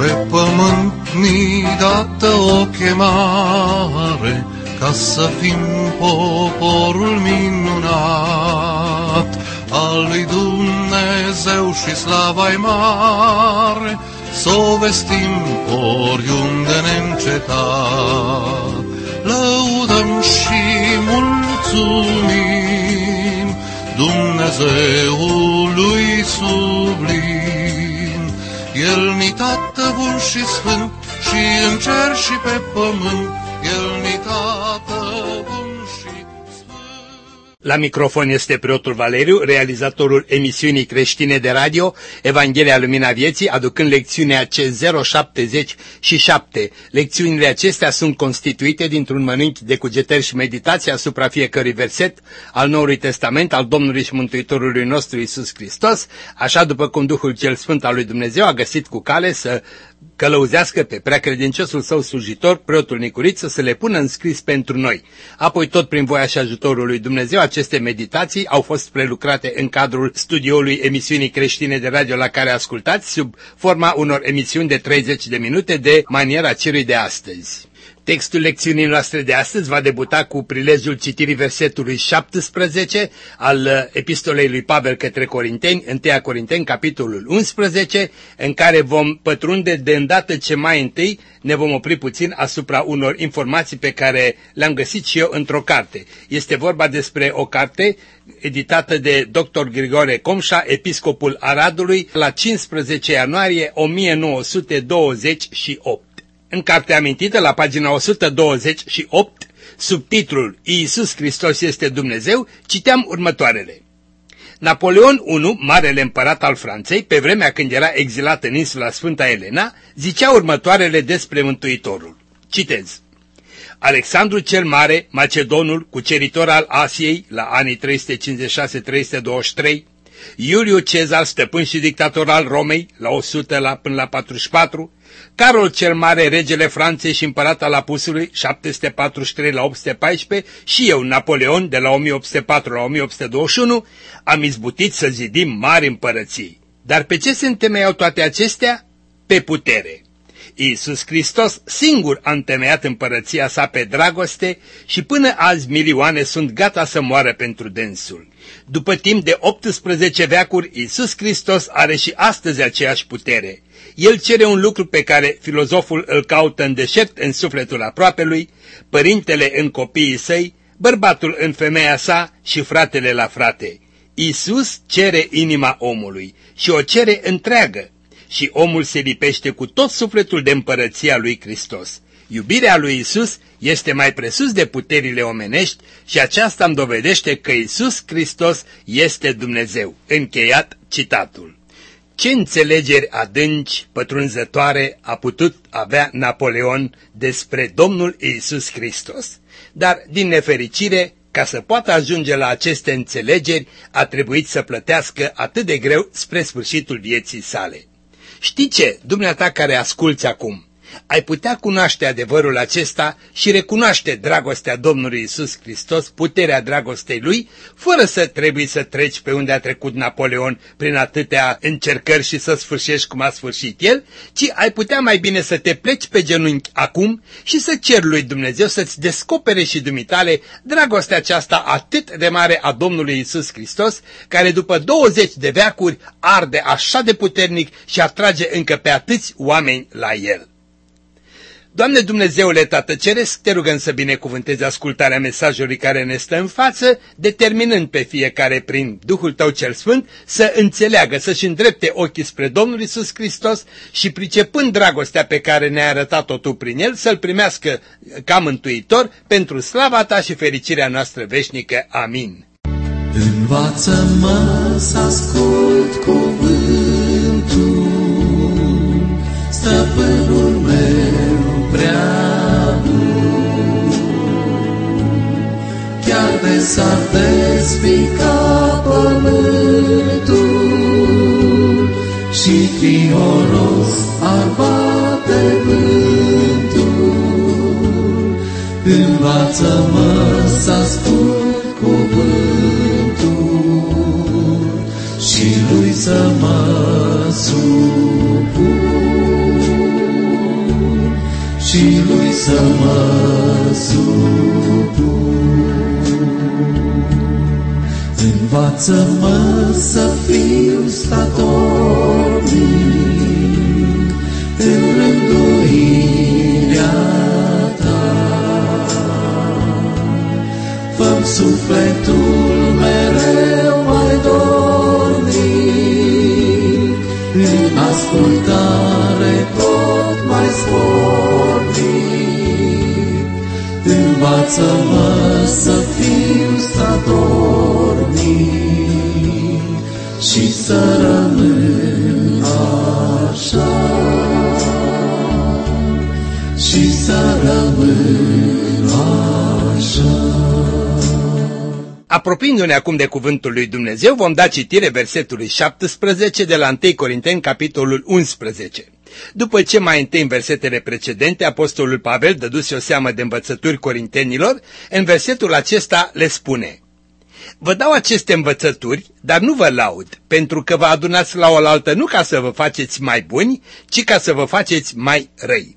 Pe pământ ni dată o chemare, ca să fim poporul minunat al lui Dumnezeu și slava-i mare, s-o vestim oriunde neîncetat. Lăudăm și mulțumim Dumnezeului sublim. El-ni Tată bun și sfânt, și în cer și pe pământ, El-ni Tată bun și sfânt. La microfon este preotul Valeriu, realizatorul emisiunii creștine de radio Evanghelia Lumina Vieții, aducând lecțiunea C077. Lecțiunile acestea sunt constituite dintr-un mănânchi de cugetări și meditații asupra fiecărui verset al Noului Testament al Domnului și Mântuitorului nostru Iisus Hristos, așa după cum Duhul cel Sfânt al lui Dumnezeu a găsit cu cale să călăuzească pe preacredinciosul său slujitor, preotul Nicuriță, să le pună în scris pentru noi. Apoi, tot prin voia și ajutorul lui Dumnezeu, aceste meditații au fost prelucrate în cadrul studioului emisiunii creștine de radio la care ascultați, sub forma unor emisiuni de 30 de minute de maniera celui de astăzi. Textul lecțiunii noastre de astăzi va debuta cu prilejul citirii versetului 17 al epistolei lui Pavel către Corinteni, 1 Corinteni, capitolul 11, în care vom pătrunde de îndată ce mai întâi ne vom opri puțin asupra unor informații pe care le-am găsit și eu într-o carte. Este vorba despre o carte editată de dr. Grigore Comșa, episcopul Aradului, la 15 ianuarie 1928. În cartea amintită, la pagina 128, sub titlul Iisus Hristos este Dumnezeu, citeam următoarele. Napoleon I, marele împărat al Franței, pe vremea când era exilat în insula Sfânta Elena, zicea următoarele despre Mântuitorul. Citez. Alexandru cel Mare, Macedonul, cuceritor al Asiei, la anii 356-323, Iuliu Cezar, stăpân și dictator al Romei, la 100 până la 44, Carol cel Mare, regele Franței și împărat al Apusului, 743 la 814, și eu, Napoleon, de la 1804 la 1821, am izbutit să zidim mari împărății. Dar pe ce se întemeiau toate acestea? Pe putere. Iisus Hristos singur a întemeiat împărăția sa pe dragoste și până azi milioane sunt gata să moară pentru dânsul. După timp de 18 veacuri, Iisus Hristos are și astăzi aceeași putere. El cere un lucru pe care filozoful îl caută în deșert în sufletul aproapelui, părintele în copiii săi, bărbatul în femeia sa și fratele la frate. Iisus cere inima omului și o cere întreagă. Și omul se lipește cu tot sufletul de împărăția lui Hristos. Iubirea lui Iisus este mai presus de puterile omenești și aceasta îmi dovedește că Iisus Hristos este Dumnezeu. Încheiat citatul. Ce înțelegeri adânci, pătrunzătoare a putut avea Napoleon despre Domnul Iisus Hristos. Dar, din nefericire, ca să poată ajunge la aceste înțelegeri, a trebuit să plătească atât de greu spre sfârșitul vieții sale. Știi ce, dumneata care asculți acum, ai putea cunoaște adevărul acesta și recunoaște dragostea Domnului Iisus Hristos, puterea dragostei Lui, fără să trebuie să treci pe unde a trecut Napoleon prin atâtea încercări și să sfârșești cum a sfârșit el, ci ai putea mai bine să te pleci pe genunchi acum și să ceri lui Dumnezeu să-ți descopere și dumitale dragostea aceasta atât de mare a Domnului Iisus Hristos, care după 20 de veacuri arde așa de puternic și atrage încă pe atâți oameni la El. Doamne Dumnezeule Tată Ceresc, te rugăm să binecuvântezi ascultarea mesajului care ne stă în față, determinând pe fiecare prin Duhul Tău cel Sfânt să înțeleagă, să-și îndrepte ochii spre Domnul Iisus Hristos și pricepând dragostea pe care ne-ai arătat-o Tu prin El, să-L primească ca mântuitor pentru slava Ta și fericirea noastră veșnică. Amin. Învață-mă să ascult cuvântul, stăpânul meu prea bun. Chiar de s-ar despica pământul și fioros ar bate vântul, învață-mă să ascult cuvântul și lui să mă supun. să mă supun. Învață-mă să fiu statornic în rânduirea ta. Fă-mi sufletul mereu mai dornic, în ascultare tot mai spornic. Învață-mă să fiu statornic și să rămân așa, și să rămân așa. Apropiindu-ne acum de cuvântul lui Dumnezeu, vom da citire versetului 17 de la 1 Corinteni, capitolul 11. După ce mai întâi în versetele precedente, apostolul Pavel dăduse o seamă de învățături corintenilor, în versetul acesta le spune: vă dau aceste învățături, dar nu vă laud, pentru că vă adunați la oaltă nu ca să vă faceți mai buni, ci ca să vă faceți mai răi.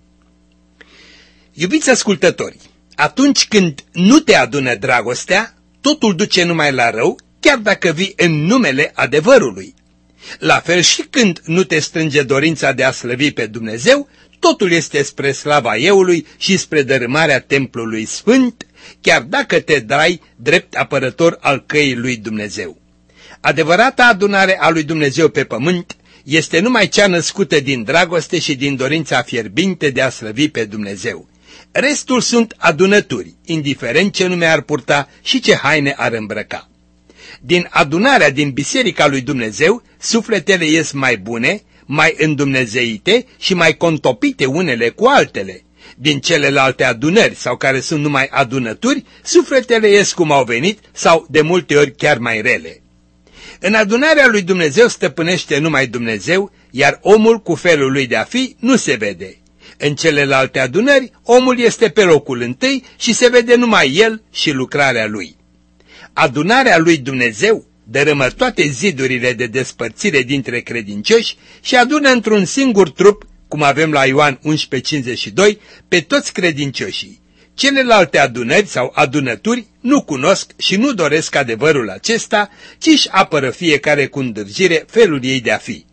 Iubiți ascultători, atunci când nu te adună dragostea, totul duce numai la rău, chiar dacă vii în numele adevărului. La fel și când nu te strânge dorința de a slăvi pe Dumnezeu, totul este spre slava euului și spre dărâmarea templului sfânt, chiar dacă te dai drept apărător al căii lui Dumnezeu. Adevărata adunare a lui Dumnezeu pe pământ este numai cea născută din dragoste și din dorința fierbinte de a slăvi pe Dumnezeu. Restul sunt adunături, indiferent ce nume ar purta și ce haine ar îmbrăca. Din adunarea din Biserica lui Dumnezeu, sufletele ies mai bune, mai îndumnezeite și mai contopite unele cu altele. Din celelalte adunări sau care sunt numai adunături, sufletele ies cum au venit sau de multe ori chiar mai rele. În adunarea lui Dumnezeu stăpânește numai Dumnezeu, iar omul cu felul lui de a fi nu se vede. În celelalte adunări, omul este pe locul întâi și se vede numai el și lucrarea lui. Adunarea lui Dumnezeu dărâmă toate zidurile de despărțire dintre credincioși și adună într-un singur trup, cum avem la Ioan 11:52, pe toți credincioșii. Celelalte adunări sau adunături nu cunosc și nu doresc adevărul acesta, ci își apără fiecare cu îndârjire felul ei de a fi.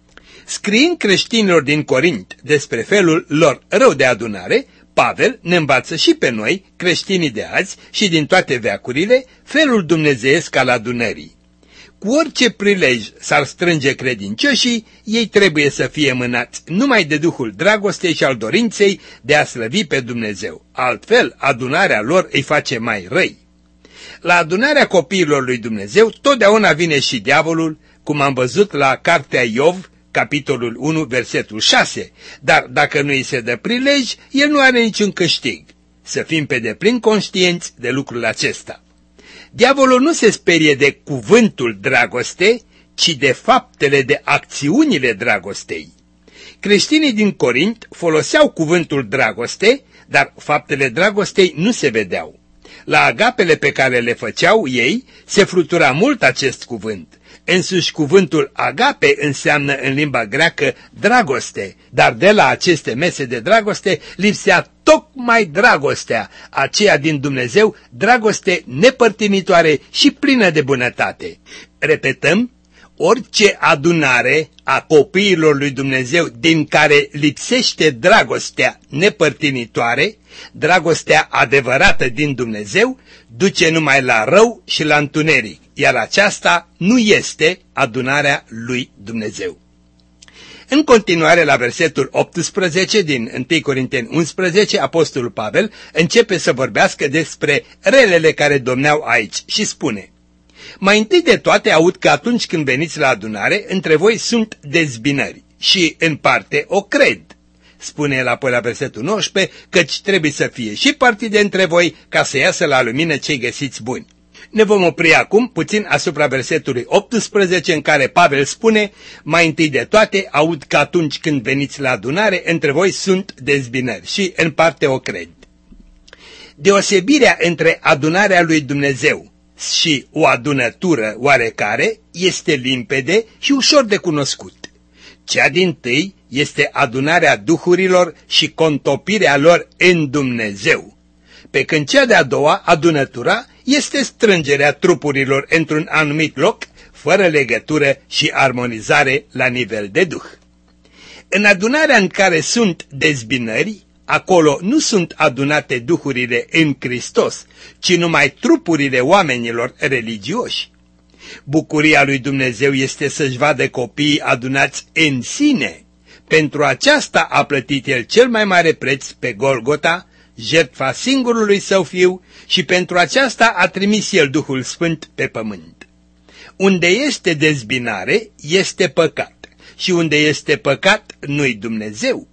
Scriind creștinilor din Corint despre felul lor rău de adunare, Pavel ne învață și pe noi, creștinii de azi și din toate veacurile, felul dumnezeiesc al adunării. Cu orice prilej s-ar strânge credincioșii, ei trebuie să fie mânați numai de Duhul dragostei și al dorinței de a slăvi pe Dumnezeu. Altfel, adunarea lor îi face mai răi. La adunarea copiilor lui Dumnezeu totdeauna vine și diavolul, cum am văzut la cartea Iov, capitolul 1, versetul 6, dar dacă nu îi se dă prilej, el nu are niciun câștig. Să fim pe deplin conștienți de lucrul acesta. Diavolul nu se sperie de cuvântul dragoste, ci de faptele, de acțiunile dragostei. Creștinii din Corint foloseau cuvântul dragoste, dar faptele dragostei nu se vedeau. La agapele pe care le făceau ei se flutura mult acest cuvânt. Însuși cuvântul agape înseamnă în limba greacă dragoste, dar de la aceste mese de dragoste lipsea tocmai dragostea, aceea din Dumnezeu, dragoste nepărtinitoare și plină de bunătate. Repetăm, orice adunare a copiilor lui Dumnezeu din care lipsește dragostea nepărtinitoare, dragostea adevărată din Dumnezeu, duce numai la rău și la întuneric, iar aceasta nu este adunarea lui Dumnezeu. În continuare, la versetul 18 din 1 Corinteni 11, apostolul Pavel începe să vorbească despre relele care domneau aici și spune: mai întâi de toate aud că atunci când veniți la adunare, între voi sunt dezbinări și în parte o cred. Spune el apoi la versetul 19, căci trebuie să fie și partide între voi ca să iasă la lumină cei găsiți buni. Ne vom opri acum puțin asupra versetului 18 în care Pavel spune: mai întâi de toate aud că atunci când veniți la adunare, între voi sunt dezbinări și în parte o cred. Deosebirea între adunarea lui Dumnezeu și o adunătură oarecare este limpede și ușor de cunoscut. Cea dintâi este adunarea duhurilor și contopirea lor în Dumnezeu, pe când cea de-a doua, adunătura, este strângerea trupurilor într-un anumit loc, fără legătură și armonizare la nivel de duh. În adunarea în care sunt dezbinări, acolo nu sunt adunate duhurile în Hristos, ci numai trupurile oamenilor religioși. Bucuria lui Dumnezeu este să-și vadă copiii adunați în sine. Pentru aceasta a plătit El cel mai mare preț pe Golgota, jertfa singurului Său Fiu, și pentru aceasta a trimis El Duhul Sfânt pe pământ. Unde este dezbinare, este păcat, și unde este păcat, nu-i Dumnezeu.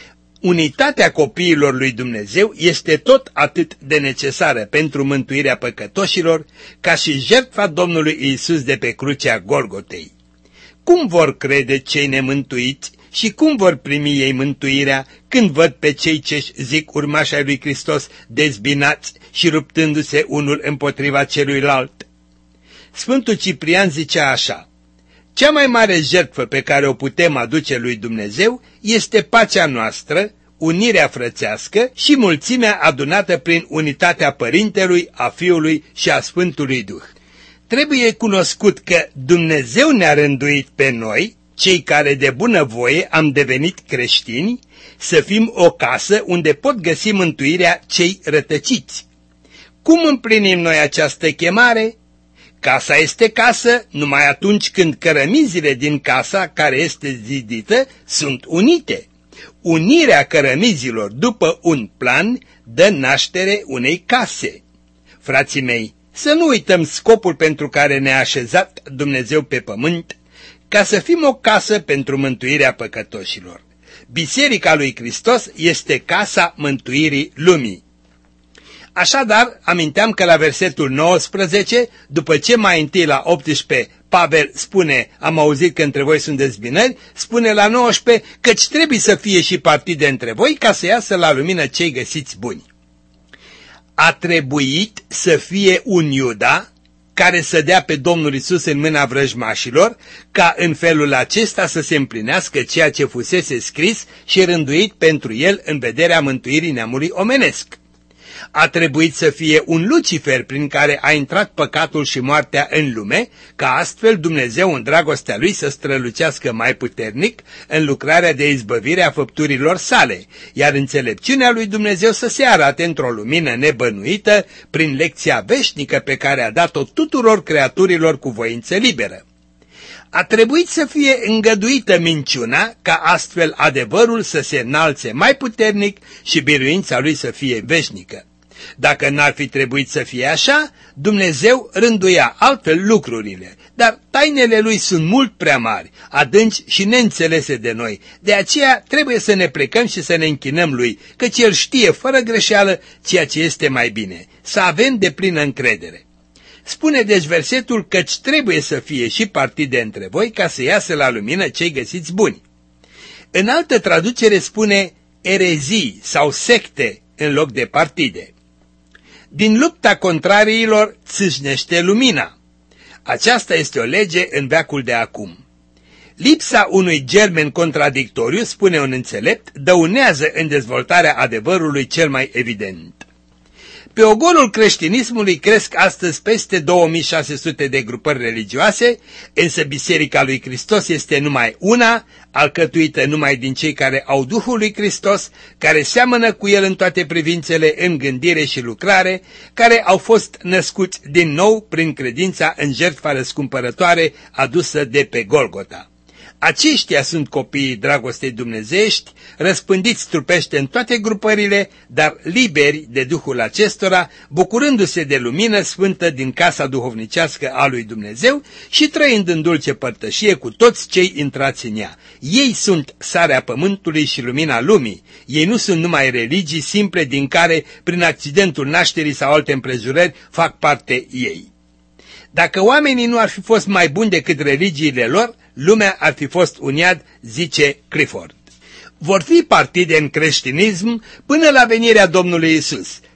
Unitatea copiilor lui Dumnezeu este tot atât de necesară pentru mântuirea păcătoșilor, ca și jertfa Domnului Iisus de pe crucea Golgotei. Cum vor crede cei nemântuiți și cum vor primi ei mântuirea când văd pe cei ce-și zic urmași ai lui Hristos dezbinați și ruptându-se unul împotriva celuilalt? Sfântul Ciprian zicea așa: cea mai mare jertfă pe care o putem aduce lui Dumnezeu este pacea noastră, unirea frățească și mulțimea adunată prin unitatea Părintelui, a Fiului și a Sfântului Duh. Trebuie cunoscut că Dumnezeu ne-a rânduit pe noi, cei care de bunăvoie am devenit creștini, să fim o casă unde pot găsi mântuirea cei rătăciți. Cum împlinim noi această chemare? Casa este casă numai atunci când cărămizile din casa care este zidită sunt unite. Unirea cărămizilor după un plan dă naștere unei case. Frații mei, să nu uităm scopul pentru care ne-a așezat Dumnezeu pe pământ, ca să fim o casă pentru mântuirea păcătoșilor. Biserica lui Hristos este casa mântuirii lumii. Așadar, aminteam că la versetul 19, după ce mai întâi la 18 Pavel spune, am auzit că între voi sunt dezbinări, spune la 19, căci trebuie să fie și partide între voi ca să iasă la lumină cei găsiți buni. A trebuit să fie un Iuda care să dea pe Domnul Iisus în mâna vrăjmașilor, ca în felul acesta să se împlinească ceea ce fusese scris și rânduit pentru el în vederea mântuirii neamului omenesc. A trebuit să fie un Lucifer prin care a intrat păcatul și moartea în lume, ca astfel Dumnezeu în dragostea lui să strălucească mai puternic în lucrarea de izbăvire a făpturilor sale, iar înțelepciunea lui Dumnezeu să se arate într-o lumină nebănuită prin lecția veșnică pe care a dat-o tuturor creaturilor cu voință liberă. A trebuit să fie îngăduită minciuna, ca astfel adevărul să se înalțe mai puternic și biruința lui să fie veșnică. Dacă n-ar fi trebuit să fie așa, Dumnezeu rânduia altfel lucrurile, dar tainele lui sunt mult prea mari, adânci și neînțelese de noi. De aceea trebuie să ne plecăm și să ne închinăm lui, căci el știe fără greșeală ceea ce este mai bine, să avem deplină încredere. Spune deci versetul căci trebuie să fie și partide între voi ca să iasă la lumină cei găsiți buni. În altă traducere spune erezii sau secte în loc de partide. Din lupta contrariilor țâșnește lumina. Aceasta este o lege în veacul de acum. Lipsa unui germen contradictoriu, spune un înțelept, dăunează în dezvoltarea adevărului cel mai evident. Pe ogorul creștinismului cresc astăzi peste 2600 de grupări religioase, însă Biserica lui Hristos este numai una, alcătuită numai din cei care au Duhul lui Hristos, care seamănă cu El în toate privințele în gândire și lucrare, care au fost născuți din nou prin credința în jertfa răscumpărătoare adusă de pe Golgota. Aceștia sunt copiii dragostei dumnezeiești, răspândiți trupește în toate grupările, dar liberi de Duhul acestora, bucurându-se de lumină sfântă din casa duhovnicească a lui Dumnezeu și trăind în dulce părtășie cu toți cei intrați în ea. Ei sunt sarea pământului și lumina lumii. Ei nu sunt numai religii simple din care, prin accidentul nașterii sau alte împrejurări, fac parte ei. Dacă oamenii nu ar fi fost mai buni decât religiile lor, lumea ar fi fost un iad, zice Clifford. Vor fi partide în creștinism până la venirea Domnului Iisus,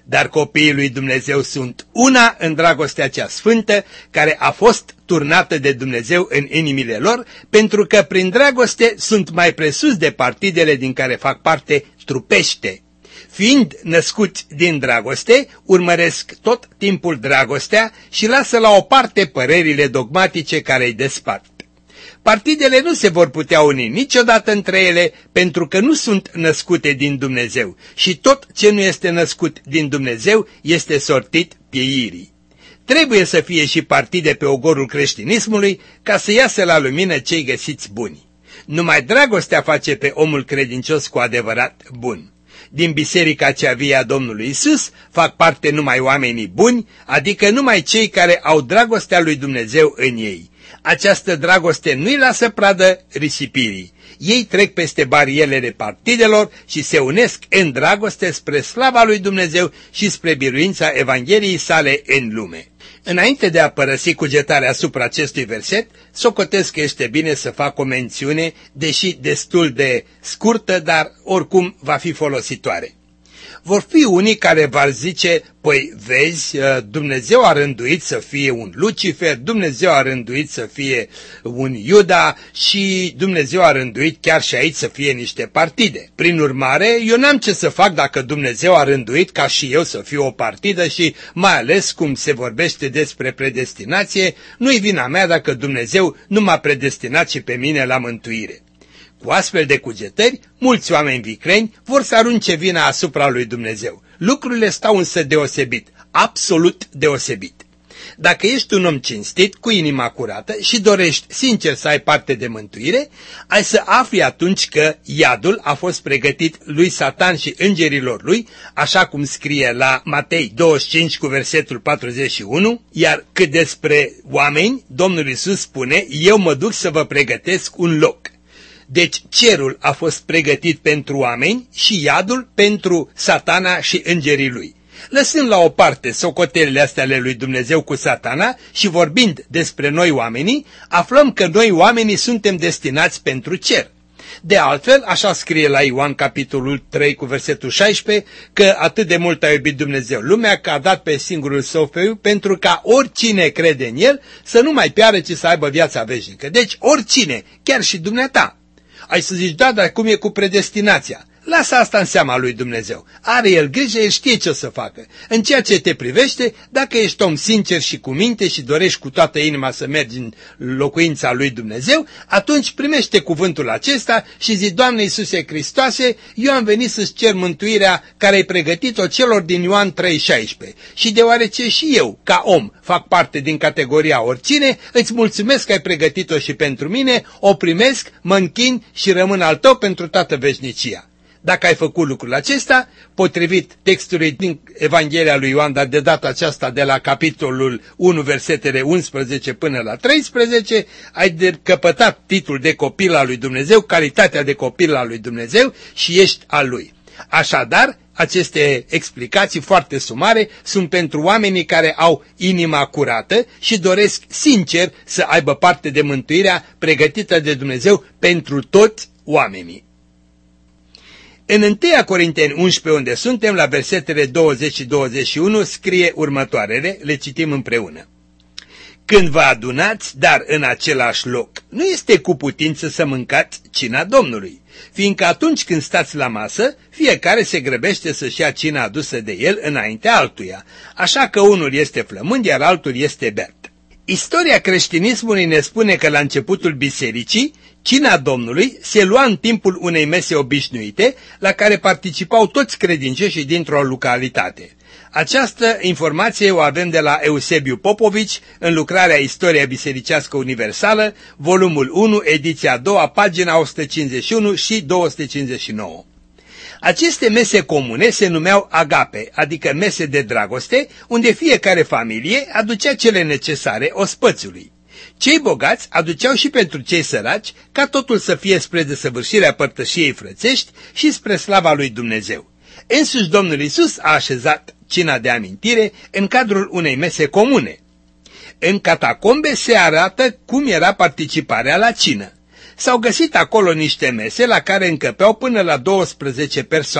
dar copiii lui Dumnezeu sunt una în dragostea cea sfântă care a fost turnată de Dumnezeu în inimile lor, pentru că prin dragoste sunt mai presus de partidele din care fac parte trupește. Fiind născuți din dragoste, urmăresc tot timpul dragostea și lasă la o parte părerile dogmatice care îi despart. Partidele nu se vor putea uni niciodată între ele pentru că nu sunt născute din Dumnezeu și tot ce nu este născut din Dumnezeu este sortit pieirii. Trebuie să fie și partide pe ogorul creștinismului ca să iasă la lumină cei găsiți buni. Numai dragostea face pe omul credincios cu adevărat bun. Din biserica cea vie a Domnului Isus fac parte numai oamenii buni, adică numai cei care au dragostea lui Dumnezeu în ei. Această dragoste nu-i lasă pradă risipirii. Ei trec peste barierele partidelor și se unesc în dragoste spre slava lui Dumnezeu și spre biruința Evangheliei sale în lume. Înainte de a părăsi cugetarea asupra acestui verset, socotesc că este bine să fac o mențiune, deși destul de scurtă, dar oricum va fi folositoare. Vor fi unii care vor zice, păi vezi, Dumnezeu a rânduit să fie un Lucifer, Dumnezeu a rânduit să fie un Iuda și Dumnezeu a rânduit chiar și aici să fie niște partide. Prin urmare, eu n-am ce să fac dacă Dumnezeu a rânduit ca și eu să fiu o partidă și mai ales cum se vorbește despre predestinație, nu-i vina mea dacă Dumnezeu nu m-a predestinat și pe mine la mântuire. Cu astfel de cugetări, mulți oameni vicreni vor să arunce vina asupra lui Dumnezeu. Lucrurile stau însă deosebit, absolut deosebit. Dacă ești un om cinstit, cu inima curată și dorești sincer să ai parte de mântuire, ai să afli atunci că iadul a fost pregătit lui Satan și îngerilor lui, așa cum scrie la Matei 25 cu versetul 41, iar cât despre oameni, Domnul Iisus spune, eu mă duc să vă pregătesc un loc. Deci cerul a fost pregătit pentru oameni și iadul pentru Satana și îngerii lui. Lăsând la o parte socotelele astea ale lui Dumnezeu cu Satana și vorbind despre noi oamenii, aflăm că noi oamenii suntem destinați pentru cer. De altfel, așa scrie la Ioan capitolul 3 cu versetul 16, că atât de mult a iubit Dumnezeu lumea că a dat pe singurul său fiu pentru ca oricine crede în el să nu mai piară, ci să aibă viața veșnică. Deci oricine, chiar și dumneata. Ai să zici, da, dar cum e cu predestinația? Lasă asta în seama lui Dumnezeu. Are El grijă, El știe ce o să facă. În ceea ce te privește, dacă ești om sincer și cu minte și dorești cu toată inima să mergi în locuința lui Dumnezeu, atunci primește cuvântul acesta și zi, Doamne Iisuse Hristoase, eu am venit să-ți cer mântuirea care ai pregătit-o celor din Ioan 3,16. Și deoarece și eu, ca om, fac parte din categoria oricine, îți mulțumesc că ai pregătit-o și pentru mine, o primesc, mă închin și rămân al tău pentru toată veșnicia. Dacă ai făcut lucrul acesta, potrivit textului din Evanghelia lui Ioan, dar de data aceasta de la capitolul 1, versetele 11 până la 13, ai decăpătat titlul de copil al lui Dumnezeu, calitatea de copil al lui Dumnezeu și ești al lui. Așadar, aceste explicații foarte sumare sunt pentru oamenii care au inima curată și doresc sincer să aibă parte de mântuirea pregătită de Dumnezeu pentru toți oamenii. În 1 Corinteni 11, unde suntem, la versetele 20 și 21, scrie următoarele, le citim împreună. Când vă adunați, dar în același loc, nu este cu putință să mâncați cina Domnului, fiindcă atunci când stați la masă, fiecare se grăbește să-și ia cina adusă de el înaintea altuia, așa că unul este flămând, iar altul este beat. Istoria creștinismului ne spune că la începutul bisericii, cina Domnului se lua în timpul unei mese obișnuite, la care participau toți credincioșii dintr-o localitate. Această informație o avem de la Eusebiu Popovici în lucrarea Istoria Bisericească Universală, volumul 1, ediția a doua, pagina 151 și 259. Aceste mese comune se numeau agape, adică mese de dragoste, unde fiecare familie aducea cele necesare ospățului. Cei bogați aduceau și pentru cei săraci, ca totul să fie spre desăvârșirea părtășiei frățești și spre slava lui Dumnezeu. Însuși Domnul Iisus a așezat cina de amintire în cadrul unei mese comune. În catacombe se arată cum era participarea la cină. S-au găsit acolo niște mese la care încăpeau până la 12 persoane.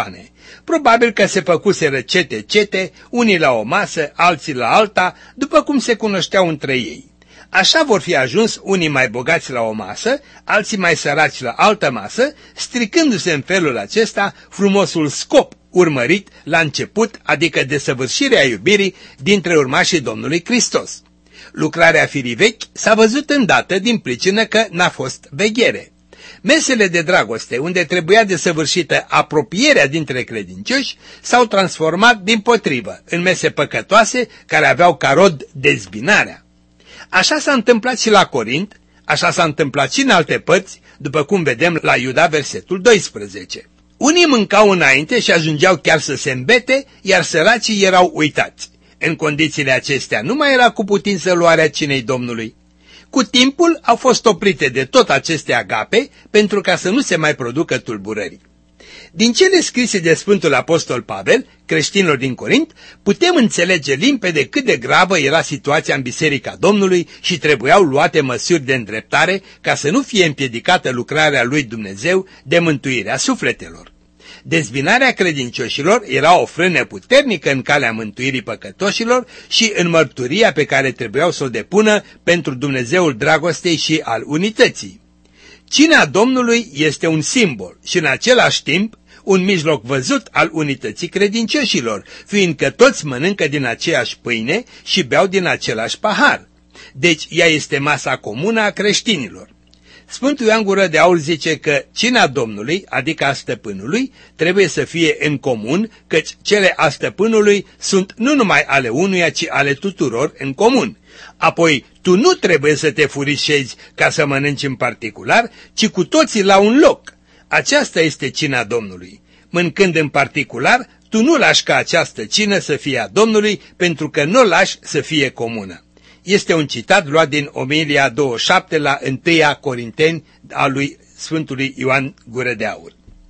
Probabil că se făcuseră cete, unii la o masă, alții la alta, după cum se cunoșteau între ei. Așa vor fi ajuns unii mai bogați la o masă, alții mai săraci la altă masă, stricându-se în felul acesta frumosul scop urmărit la început, adică desăvârșirea iubirii dintre urmașii Domnului Hristos. Lucrarea firii vechi s-a văzut îndată din pricină că n-a fost veghere. Mesele de dragoste, unde trebuia desăvârșită apropierea dintre credincioși, s-au transformat dimpotrivă în mese păcătoase care aveau ca rod dezbinarea. Așa s-a întâmplat și la Corint, așa s-a întâmplat și în alte părți, după cum vedem la Iuda versetul 12. Unii mâncau înainte și ajungeau chiar să se îmbete, iar săracii erau uitați. În condițiile acestea nu mai era cu putință luarea cinei Domnului. Cu timpul au fost oprite de tot aceste agape pentru ca să nu se mai producă tulburări. Din cele scrise de Sfântul Apostol Pavel, creștinilor din Corint, putem înțelege limpede cât de gravă era situația în Biserica Domnului și trebuiau luate măsuri de îndreptare ca să nu fie împiedicată lucrarea lui Dumnezeu de mântuirea sufletelor. Dezbinarea credincioșilor era o frână puternică în calea mântuirii păcătoșilor și în mărturia pe care trebuiau să o depună pentru Dumnezeul dragostei și al unității. Cina Domnului este un simbol și în același timp un mijloc văzut al unității credincioșilor, fiindcă toți mănâncă din aceeași pâine și beau din același pahar. Deci ea este masa comună a creștinilor. Sfântul Ioan Gură de Aur zice că cina Domnului, adică a stăpânului, trebuie să fie în comun, căci cele a stăpânului sunt nu numai ale unuia, ci ale tuturor în comun. Apoi, tu nu trebuie să te furișezi ca să mănânci în particular, ci cu toții la un loc. Aceasta este cina Domnului. Mâncând în particular, tu nu lași ca această cină să fie a Domnului, pentru că nu o lași să fie comună. Este un citat luat din Omilia 27 la 1 Corinteni a lui Sfântului Ioan Gură de Aur.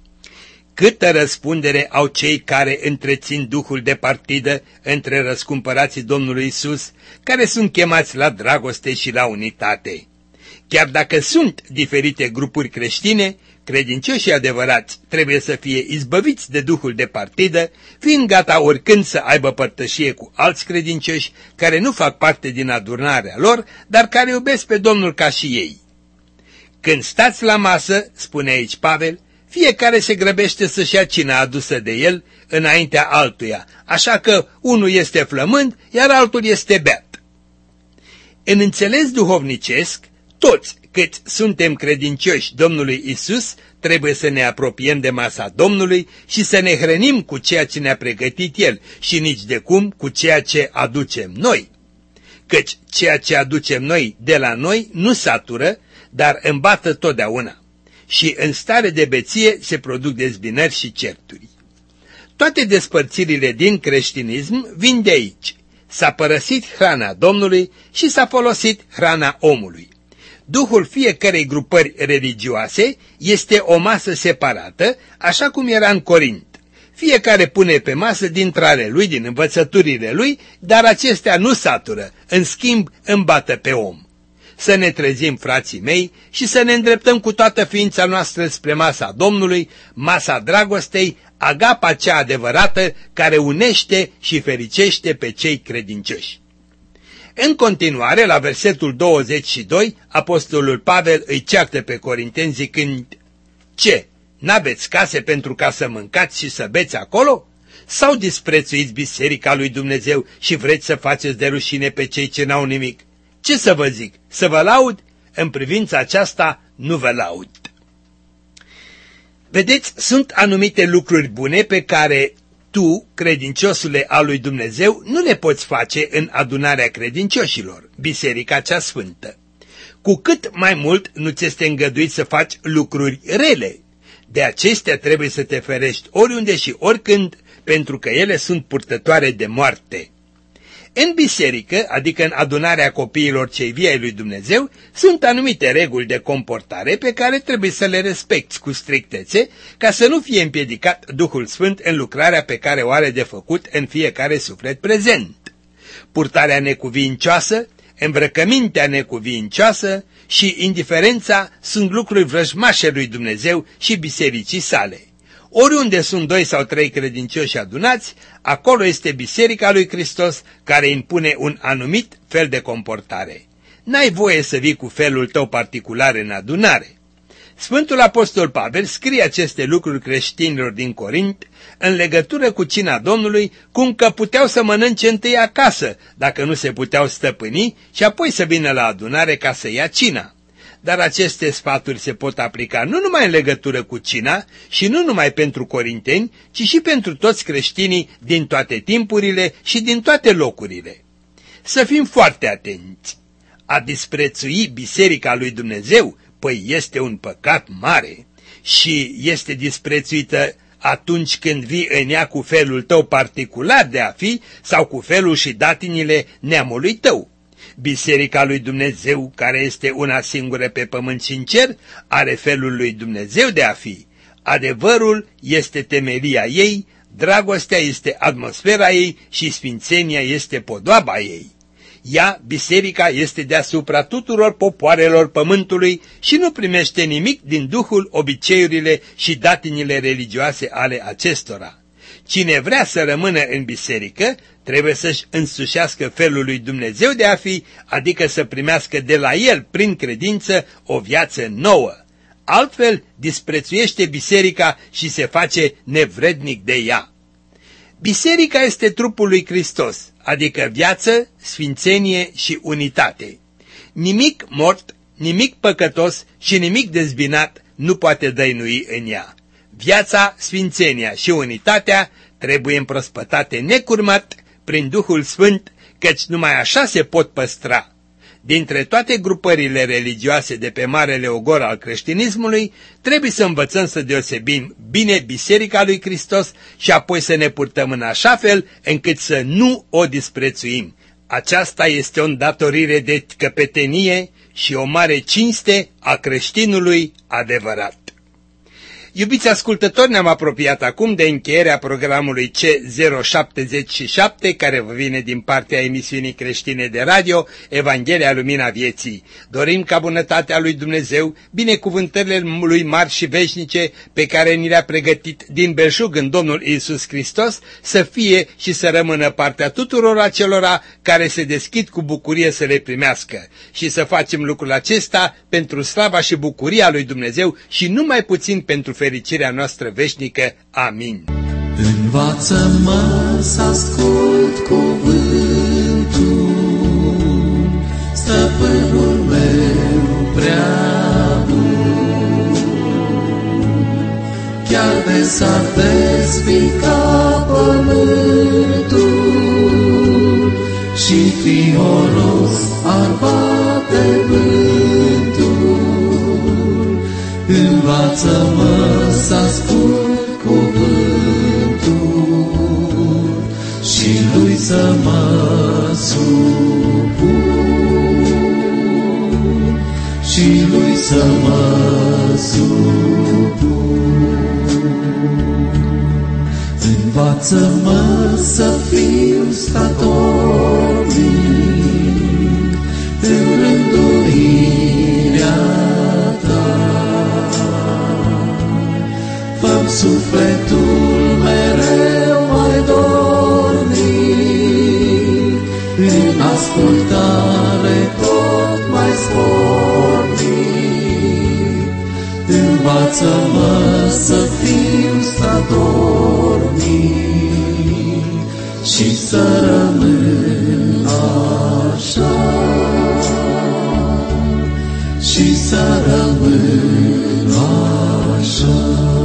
Câtă răspundere au cei care întrețin duhul de partidă între răscumpărații Domnului Isus, care sunt chemați la dragoste și la unitate. Chiar dacă sunt diferite grupuri creștine, credincioșii adevărați trebuie să fie izbăviți de duhul de partidă, fiind gata oricând să aibă părtășie cu alți credincioși care nu fac parte din adunarea lor, dar care iubesc pe Domnul ca și ei. Când stați la masă, spune aici Pavel, fiecare se grăbește să-și ia cina adusă de el înaintea altuia, așa că unul este flămând, iar altul este beat. În înțeles duhovnicesc, toți cât suntem credincioși Domnului Isus, trebuie să ne apropiem de masa Domnului și să ne hrănim cu ceea ce ne-a pregătit El și nici de cum cu ceea ce aducem noi. Căci ceea ce aducem noi de la noi nu satură, dar îmbată totdeauna. Și în stare de beție se produc dezbinări și certuri. Toate despărțirile din creștinism vin de aici. S-a părăsit hrana Domnului și s-a folosit hrana omului. Duhul fiecărei grupări religioase este o masă separată, așa cum era în Corint. Fiecare pune pe masă dintre ale lui, din învățăturile lui, dar acestea nu satură, în schimb îmbată pe om. Să ne trezim, frații mei, și să ne îndreptăm cu toată ființa noastră spre masa Domnului, masa dragostei, agapa cea adevărată care unește și fericește pe cei credincioși. În continuare, la versetul 22, apostolul Pavel îi ceartă pe corinteni zicând: ce, n-aveți case pentru ca să mâncați și să beți acolo? Sau disprețuiți biserica lui Dumnezeu și vreți să faceți de rușine pe cei ce n-au nimic? Ce să vă zic? Să vă laud? În privința aceasta nu vă laud. Vedeți, sunt anumite lucruri bune pe care tu, credinciosule al lui Dumnezeu, nu le poți face în adunarea credincioșilor, biserica cea sfântă. Cu cât mai mult nu ți este îngăduit să faci lucruri rele. De acestea trebuie să te ferești oriunde și oricând, pentru că ele sunt purtătoare de moarte. În biserică, adică în adunarea copiilor cei vii ai lui Dumnezeu, sunt anumite reguli de comportare pe care trebuie să le respecti cu strictețe, ca să nu fie împiedicat Duhul Sfânt în lucrarea pe care o are de făcut în fiecare suflet prezent. Purtarea necuvincioasă, îmbrăcămintea necuvincioasă și indiferența sunt lucruri vrăjmașe lui Dumnezeu și bisericii sale. Oriunde sunt 2 sau 3 credincioși adunați, acolo este Biserica lui Hristos care impune un anumit fel de comportare. N-ai voie să vii cu felul tău particular în adunare. Sfântul Apostol Pavel scrie aceste lucruri creștinilor din Corint în legătură cu cina Domnului, cum că puteau să mănânce întâi acasă, dacă nu se puteau stăpâni, și apoi să vină la adunare ca să ia cina. Dar aceste sfaturi se pot aplica nu numai în legătură cu cina și nu numai pentru corinteni, ci și pentru toți creștinii din toate timpurile și din toate locurile. Să fim foarte atenți. A disprețui Biserica lui Dumnezeu, păi este un păcat mare și este disprețuită atunci când vii în ea cu felul tău particular de a fi sau cu felul și datinile neamului tău. Biserica lui Dumnezeu, care este una singură pe pământ și în cer, are felul lui Dumnezeu de a fi. Adevărul este temelia ei, dragostea este atmosfera ei și sfințenia este podoaba ei. Ea, biserica, este deasupra tuturor popoarelor pământului și nu primește nimic din duhul, obiceiurile și datinile religioase ale acestora. Cine vrea să rămână în biserică, trebuie să-și însușească felul lui Dumnezeu de a fi, adică să primească de la el, prin credință, o viață nouă. Altfel, disprețuiește biserica și se face nevrednic de ea. Biserica este trupul lui Hristos, adică viață, sfințenie și unitate. Nimic mort, nimic păcătos și nimic dezbinat nu poate dăinui în ea. Viața, sfințenia și unitatea trebuie împrospătate necurmat prin Duhul Sfânt, căci numai așa se pot păstra. Dintre toate grupările religioase de pe Marele Ogor al creștinismului, trebuie să învățăm să deosebim bine Biserica lui Hristos și apoi să ne purtăm în așa fel încât să nu o disprețuim. Aceasta este o îndatorire de căpetenie și o mare cinste a creștinului adevărat. Iubiți ascultători, ne-am apropiat acum de încheierea programului C077, care vă vine din partea emisiunii creștine de radio, Evanghelia Lumina Vieții. Dorim ca bunătatea lui Dumnezeu, binecuvântările lui mari și veșnice, pe care ni le-a pregătit din belșug în Domnul Iisus Hristos, să fie și să rămână partea tuturor acelora care se deschid cu bucurie să le primească. Și să facem lucrul acesta pentru slava și bucuria lui Dumnezeu și numai puțin pentru fericirea noastră veșnică. Amin. Învață-mă să ascult cuvântul, stăpânul meu prea bun. Chiar de s-ar despica pământul și fioros ar bate vântul, învață-mă să ascult cuvântul și lui să mă supun, și lui să mă supun. Învață-mă să fiu statornic în rânduirea ta. Fă-mi sufletul mereu mai dornic, în ascultare tot mai spornic. Învață-mă să fiu statornic și să rămân așa, și să rămân așa.